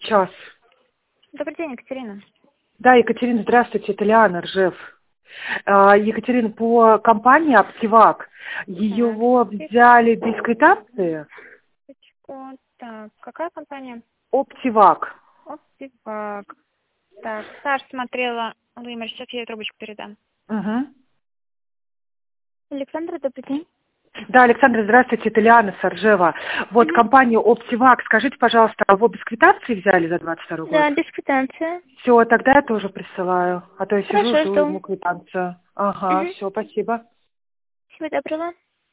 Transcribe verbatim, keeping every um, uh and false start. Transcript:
сейчас. Добрый день, Екатерина. Да, Екатерина, здравствуйте, это Лиана Ржев. А, Екатерина, по компании Оптивак. Ее взяли без квитанции. Так, какая компания? Оптивак. Оптивак. Так, Саш смотрела. Владимир, сейчас я ей трубочку передам. Угу. Александра, добрый день. Да, Александра, здравствуйте, это Лиана Саржева. Вот Угу. компания Оптивак. Скажите, пожалуйста, а вы без квитанции взяли за двадцать второй год? Да, без квитанции. Все, тогда я тоже присылаю. А то я сижу, Хорошо, жду жду. ему квитанцию. Ага, Угу. все, спасибо. Всего доброго.